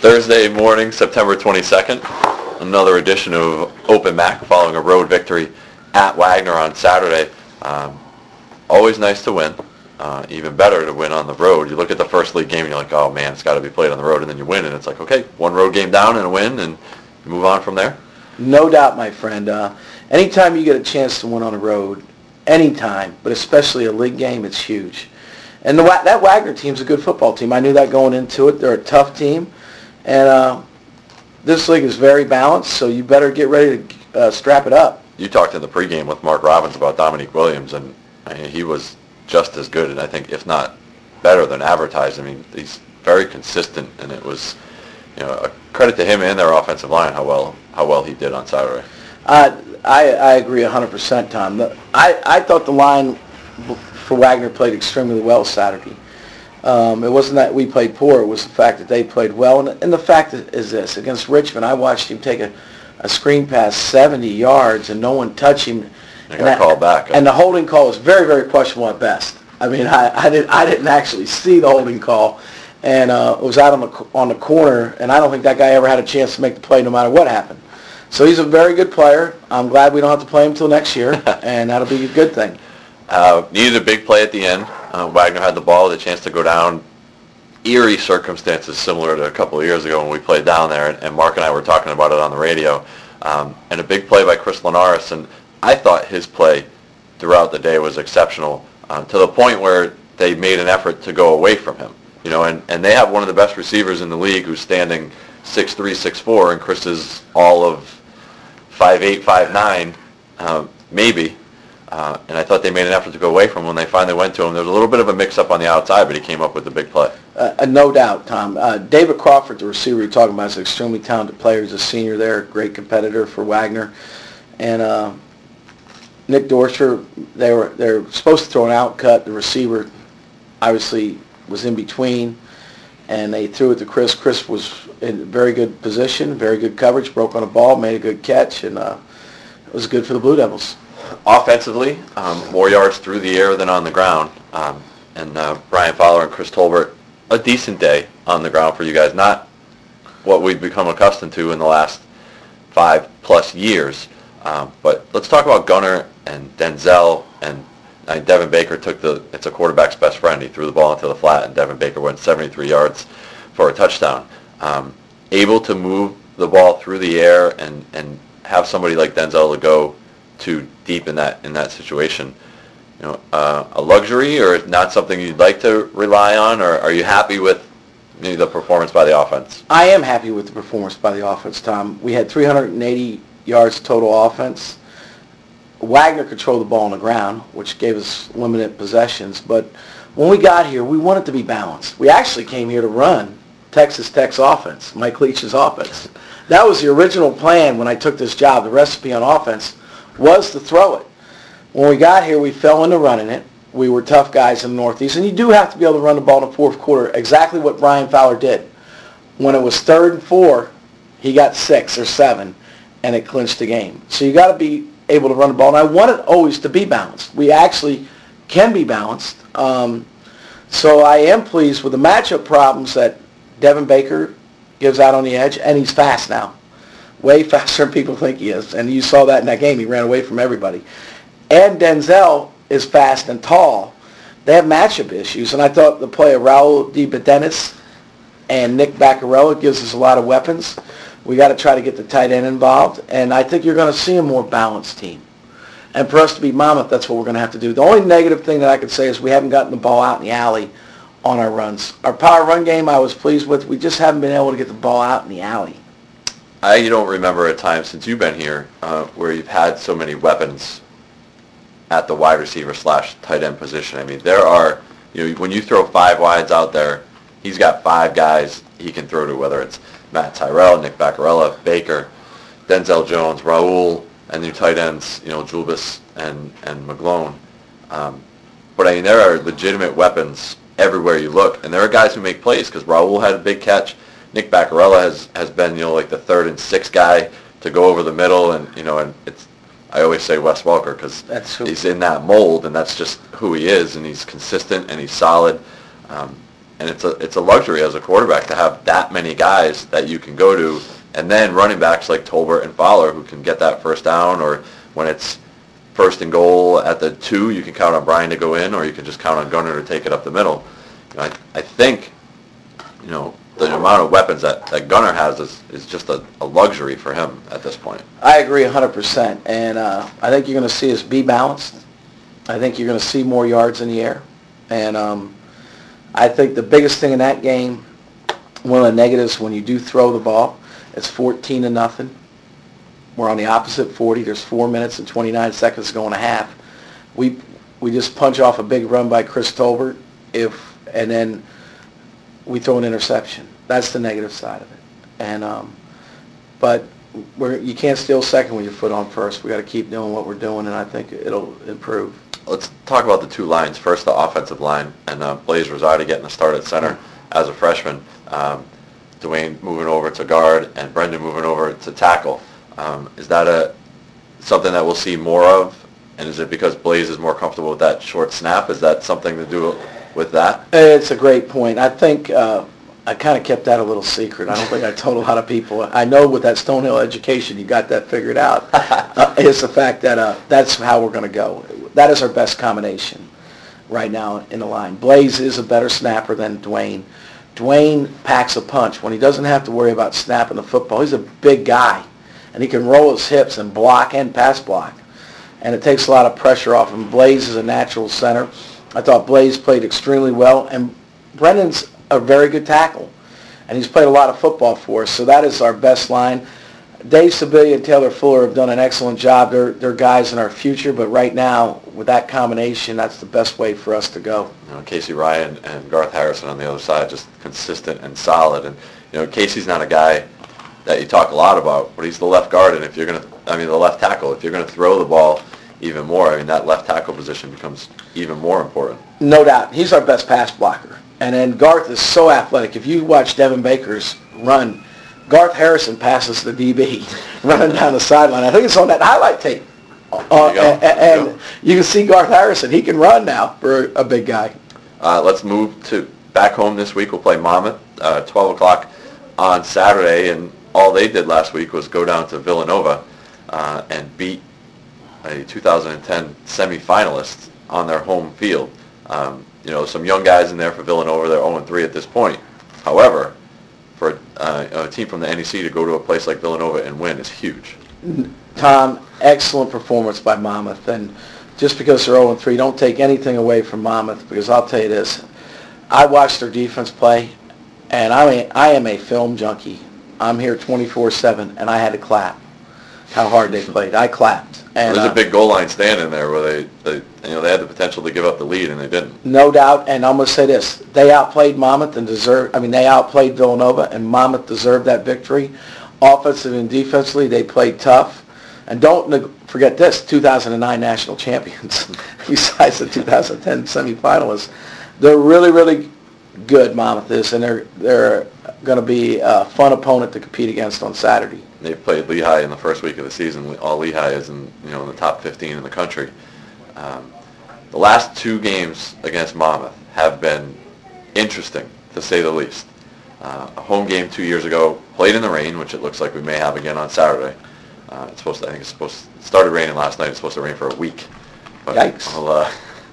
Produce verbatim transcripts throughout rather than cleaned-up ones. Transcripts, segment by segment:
Thursday morning, September twenty-second, another edition of Open Mac following a road victory at Wagner on Saturday. Um, always nice to win. Uh, even better to win on the road. You look at the first league game and you're like, oh man, it's got to be played on the road, and then you win, and it's like, okay, one road game down and a win, and you move on from there. No doubt, my friend. Uh, anytime you get a chance to win on the road, anytime, but especially a league game, it's huge. And the, that Wagner team's a good football team. I knew that going into it. They're a tough team. And uh, this league is very balanced, so you better get ready to uh, strap it up. You talked in the pregame with Mark Robbins about Dominique Williams, and I mean, he was just as good, and I think, if not better than advertised. I mean, he's very consistent, and it was, you know, a credit to him and their offensive line how well how well he did on Saturday. Uh, I I agree one hundred percent, Tom. The, I, I thought the line for Wagner played extremely well Saturday. Um, it wasn't that we played poor. It was the fact that they played well. And, and the fact is this. Against Richmond, I watched him take a, a screen pass seventy yards and no one touched him. He got called back. And the holding call was very, very questionable at best. I mean, I, I, did, I didn't actually see the holding call. And uh, it was out on the, on the corner, and I don't think that guy ever had a chance to make the play no matter what happened. So he's a very good player. I'm glad we don't have to play him until next year, and that'll be a good thing. Uh, needed a big play at the end. Uh, Wagner had the ball, the chance to go down. Eerie circumstances similar to a couple of years ago when we played down there, and, and Mark and I were talking about it on the radio. Um, and a big play by Chris Linares, and I thought his play throughout the day was exceptional, uh, to the point where they made an effort to go away from him. You know, and, and they have one of the best receivers in the league who's standing six three, six four, and Chris is all of five eight, five nine, uh, maybe. Uh, and I thought they made an effort to go away from him when they finally went to him. There was a little bit of a mix-up on the outside, but he came up with the big play. Uh, no doubt, Tom. Uh, David Crawford, the receiver you're talking about, is an extremely talented player. He's a senior there, great competitor for Wagner. And uh, Nick Dorsher, they were they were supposed to throw an out cut. The receiver obviously was in between, and they threw it to Chris. Chris was in very good position, very good coverage, broke on a ball, made a good catch, and uh, it was good for the Blue Devils. Offensively, um, more yards through the air than on the ground. Um, and uh, Brian Fowler and Chris Tolbert, a decent day on the ground for you guys. Not what we've become accustomed to in the last five plus years. Um, but let's talk about Gunnar and Denzel. And uh, Devin Baker took the, it's a quarterback's best friend. He threw the ball into the flat, and Devin Baker went seventy-three yards for a touchdown. Um, able to move the ball through the air and, and have somebody like Denzel to go too deep in that in that situation, you know, uh, a luxury, or not something you'd like to rely on, or are you happy with maybe the performance by the offense? I am happy with the performance by the offense, Tom. We had three hundred eighty yards total offense. Wagner controlled the ball on the ground, which gave us limited possessions, but when we got here, we wanted to be balanced. We actually came here to run Texas Tech's offense, Mike Leach's offense. That was the original plan when I took this job. The recipe on offense was to throw it. When we got here, we fell into running it. We were tough guys in the Northeast, and you do have to be able to run the ball in the fourth quarter, exactly what Brian Fowler did. When it was third and four, he got six or seven, and it clinched the game. So you got to be able to run the ball, and I want it always to be balanced. We actually can be balanced. Um, so I am pleased with the matchup problems that Devin Baker gives out on the edge, and he's fast now. Way faster than people think he is. And you saw that in that game. He ran away from everybody. And Denzel is fast and tall. They have matchup issues. And I thought the play of Raul DeBedenis and Nick Baccarella gives us a lot of weapons. We got to try to get the tight end involved. And I think you're going to see a more balanced team. And for us to beat Monmouth, that's what we're going to have to do. The only negative thing that I could say is we haven't gotten the ball out in the alley on our runs. Our power run game I was pleased with. We just haven't been able to get the ball out in the alley. I don't remember a time since you've been here uh, where you've had so many weapons at the wide receiver slash tight end position. I mean, there are, you know, when you throw five wides out there, he's got five guys he can throw to, whether it's Matt Tyrell, Nick Baccarella, Baker, Denzel Jones, Raul, and your tight ends, you know, Julbis and, and McGlone. Um, but, I mean, there are legitimate weapons everywhere you look, and there are guys who make plays, because Raul had a big catch. Nick Baccarella has, has been, you know, like the third and sixth guy to go over the middle, and, you know, and it's, I always say Wes Welker because he's in that mold, and that's just who he is, and he's consistent and he's solid. Um, and it's a it's a luxury as a quarterback to have that many guys that you can go to, and then running backs like Tolbert and Fowler who can get that first down, or when it's first and goal at the two, you can count on Brian to go in, or you can just count on Gunnar to take it up the middle. You know, I, I think, you know, the amount of weapons that, that Gunnar has is, is just a, a luxury for him at this point. I agree one hundred percent, and uh, I think you're going to see us be balanced. I think you're going to see more yards in the air, and um, I think the biggest thing in that game, one of the negatives when you do throw the ball, it's fourteen to nothing. We're on the opposite forty. There's four minutes and twenty-nine seconds to go in a half. We we just punch off a big run by Chris Tolbert, if and then we throw an interception. That's the negative side of it. And um, but we're, you can't steal second with your foot on first. We got to keep doing what we're doing, and I think it'll improve. Let's talk about the two lines. First, the offensive line, and uh, Blaze Rosati getting a start at center as a freshman. Um, Dwayne moving over to guard, and Brendan moving over to tackle. Um, is that a something that we'll see more of? And is it because Blaze is more comfortable with that short snap? Is that something to do with that? It's a great point. I think uh, I kind of kept that a little secret. I don't think I told a lot of people. I know with that Stonehill education, you got that figured out. uh, it's the fact that uh, that's how we're going to go. That is our best combination right now in the line. Blaze is a better snapper than Dwayne. Dwayne packs a punch. When he doesn't have to worry about snapping the football, he's a big guy, and he can roll his hips and block and pass block. And it takes a lot of pressure off him. Blaze is a natural center. I thought Blaze played extremely well, and Brendan's a very good tackle, and he's played a lot of football for us, so that is our best line. Dave Sibilia and Taylor Fuller have done an excellent job. They're, they're guys in our future, but right now, with that combination, that's the best way for us to go. You know, Casey Ryan and Garth Harrison on the other side, just consistent and solid. And, you know, Casey's not a guy that you talk a lot about, but he's the left guard, and if you're going to, I mean, the left tackle, if you're going to throw the ball even more, I mean, that left tackle position becomes even more important. No doubt. He's our best pass blocker. And then Garth is so athletic. If you watch Devin Baker's run, Garth Harrison passes the D B running down the sideline. I think it's on that highlight tape. Uh, you and and you, you can see Garth Harrison. He can run now for a big guy. Uh, let's move to back home this week. We'll play Monmouth, uh, twelve o'clock on Saturday. And all they did last week was go down to Villanova uh, and beat a two thousand ten semifinalist on their home field. Um, you know, some young guys in there for Villanova. They're oh and three at this point. However, for uh, a team from the N E C to go to a place like Villanova and win is huge. Tom, excellent performance by Monmouth. And just because they're oh and three, don't take anything away from Monmouth, because I'll tell you this. I watched their defense play, and I mean, I am a film junkie. I'm here twenty-four seven, and I had to clap how hard they played. I clapped. And, There's uh, a big goal line stand in there where they, they, you know, they had the potential to give up the lead, and they didn't. No doubt, and I'm going to say this. They outplayed Monmouth and deserved, I mean, they outplayed Villanova, and Monmouth deserved that victory. Offensively and defensively, they played tough. And don't neg- forget this, two thousand nine national champions, besides the two thousand ten semifinalists. They're really, really good, Monmouth is, and they're, they're going to be a fun opponent to compete against on Saturday. They played Lehigh in the first week of the season. All Lehigh is in, you know, in the top fifteen in the country. Um, the last two games against Monmouth have been interesting, to say the least. Uh, a home game two years ago, played in the rain, which it looks like we may have again on Saturday. Uh, it's supposed to, I think it's supposed to, it started raining last night. It's supposed to rain for a week. But Yikes. I'll, uh,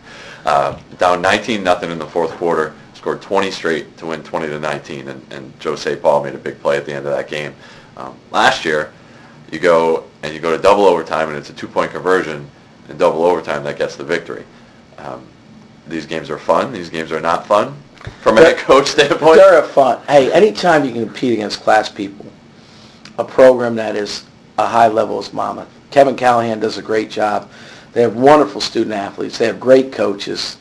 uh, down nineteen nothing in the fourth quarter, scored twenty straight to win twenty to nineteen, and, and Joe St. Paul made a big play at the end of that game. Um, last year, you go and you go to double overtime, and it's a two-point conversion, and double overtime that gets the victory. Um, these games are fun. These games are not fun from a head coach standpoint. They're a fun. Hey, anytime you can compete against class people, a program that is a high level is Monmouth. Kevin Callahan does a great job. They have wonderful student athletes. They have great coaches.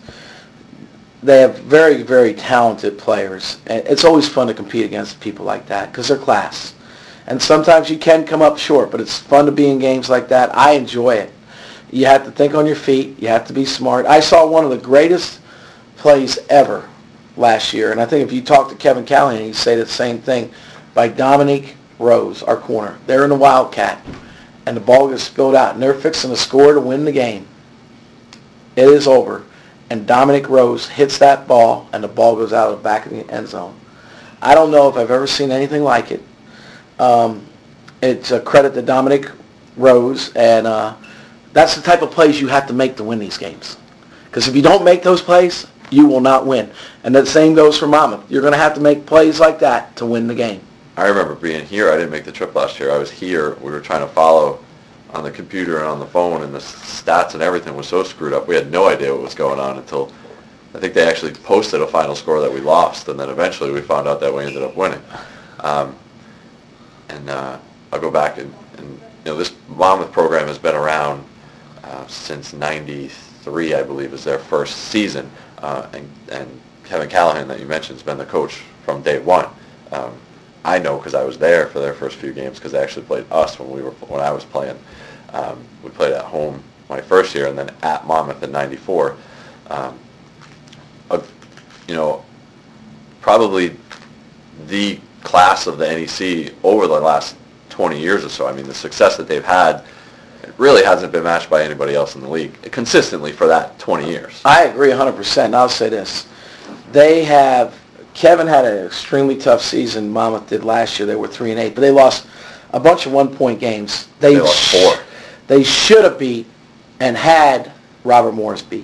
They have very, very talented players. And it's always fun to compete against people like that because they're class. And sometimes you can come up short, but it's fun to be in games like that. I enjoy it. You have to think on your feet. You have to be smart. I saw one of the greatest plays ever last year, and I think if you talk to Kevin Callahan, he'd say the same thing, by Dominique Rose, our corner. They're in the Wildcat, and the ball gets spilled out, and they're fixing to score to win the game. It is over. and Dominic Rose hits that ball and the ball goes out of the back of the end zone. I don't know if I've ever seen anything like it. Um, it's a credit to Dominic Rose, and uh, that's the type of plays you have to make to win these games. Because if you don't make those plays, you will not win. And the same goes for Monmouth. You're going to have to make plays like that to win the game. I remember being here. I didn't make the trip last year. I was here. We were trying to follow on the computer and on the phone, and the stats and everything was so screwed up. We had no idea what was going on until I think they actually posted a final score that we lost, and then eventually we found out that we ended up winning. Um, and uh, I'll go back and, and you know this Monmouth program has been around uh, since ninety-three, I believe, is their first season. Uh, and, and Kevin Callahan that you mentioned has been the coach from day one. Um, I know because I was there for their first few games because they actually played us when we were when I was playing. Um, we played at home my first year and then at Monmouth in ninety-four. Um, uh, you know, probably the class of the N E C over the last twenty years or so. I mean, the success that they've had, it really hasn't been matched by anybody else in the league consistently for that twenty years. I agree one hundred percent. I'll say this. They have, Kevin had an extremely tough season. Monmouth did last year. They were three and eight, but they lost a bunch of one-point games. They, they lost four. They should have beat and had Robert Morris beat.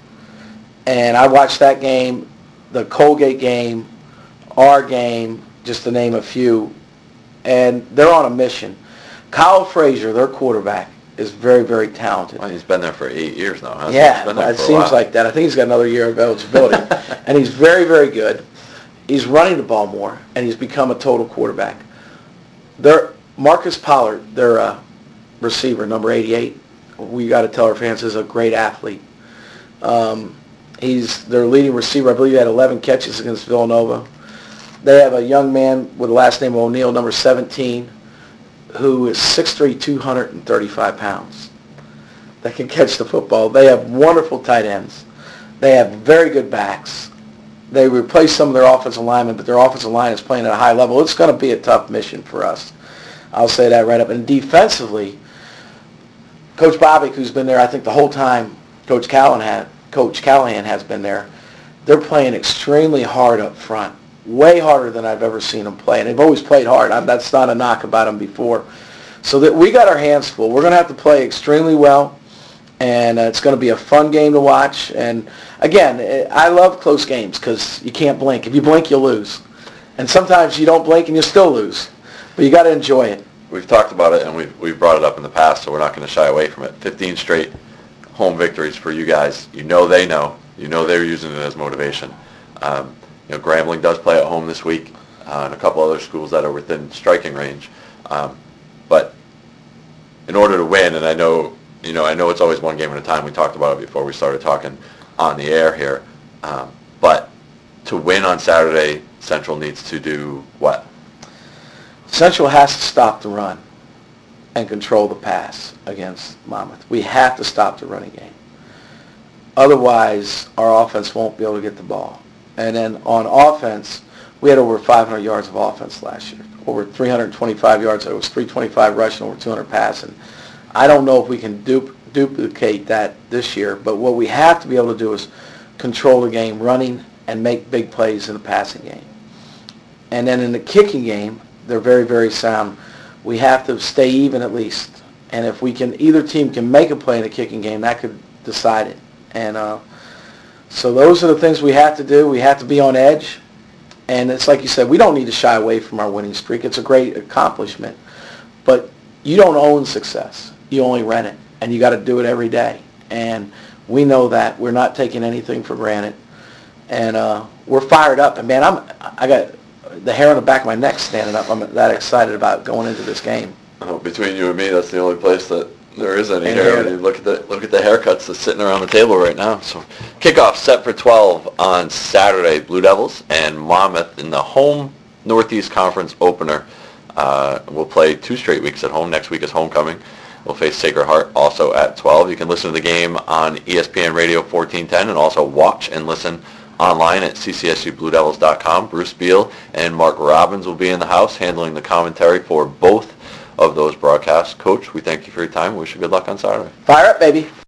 And I watched that game, the Colgate game, our game, just to name a few, and they're on a mission. Kyle Frazier, their quarterback, is very, very talented. Well, he's been there for eight years now, hasn't yeah, he? He's been there it for a seems while. like that. I think he's got another year of eligibility. And he's very, very good. He's running the ball more, and he's become a total quarterback. Their Marcus Pollard, their uh, receiver, number eighty-eight, we got to tell our fans, is a great athlete. Um, he's their leading receiver. I believe he had eleven catches against Villanova. They have a young man with the last name O'Neal, number seventeen, who is six three, two hundred thirty-five pounds, that can catch the football. They have wonderful tight ends. They have very good backs. They replaced some of their offensive linemen, but their offensive line is playing at a high level. It's going to be a tough mission for us. I'll say that right up. And defensively, Coach Bobbick, who's been there, I think, the whole time Coach Callahan, Coach Callahan has been there, they're playing extremely hard up front. Way harder than I've ever seen them play. And they've always played hard. I'm, that's not a knock about them before. So that we got our hands full. We're going to have to play extremely well. And uh, it's going to be a fun game to watch. And, again, I love close games because you can't blink. If you blink, you'll lose. And sometimes you don't blink and you still lose. But you got to enjoy it. We've talked about it and we've, we've brought it up in the past, so we're not going to shy away from it. fifteen straight home victories for you guys. You know they know. You know they're using it as motivation. Um, You know, Grambling does play at home this week, uh, and a couple other schools that are within striking range. Um, but in order to win, and I know, you know, I know it's always one game at a time. We talked about it before we started talking on the air here. Um, but to win on Saturday, Central needs to do what? Central has to stop the run and control the pass against Monmouth. We have to stop the running game. Otherwise, our offense won't be able to get the ball. And then on offense, we had over five hundred yards of offense last year. Over three hundred twenty-five yards. It was three twenty-five rushing, over two hundred passing. I don't know if we can du- duplicate that this year, but what we have to be able to do is control the game running and make big plays in the passing game. And then in the kicking game, they're very, very sound. We have to stay even at least. And if we can, either team can make a play in the kicking game, that could decide it. And uh, so those are the things we have to do. We have to be on edge. And it's like you said, we don't need to shy away from our winning streak. It's a great accomplishment. But you don't own success. You only rent it. And you got to do it every day. And we know that. We're not taking anything for granted. And uh, we're fired up. And, man, I'm, I got the hair on the back of my neck standing up. I'm that excited about going into this game. Oh, between you and me, that's the only place that there is any And hair. hair. When you look at the look at the haircuts that's sitting around the table right now. So, kickoff set for twelve on Saturday. Blue Devils and Monmouth in the home Northeast Conference opener. Uh, we'll play two straight weeks at home. Next week is homecoming. We'll face Sacred Heart also at twelve. You can listen to the game on E S P N Radio fourteen ten and also watch and listen online at c c s u blue devils dot com. Bruce Beal and Mark Robbins will be in the house handling the commentary for both of those broadcasts. Coach, we thank you for your time. Wish you good luck on Saturday. Fire up, baby.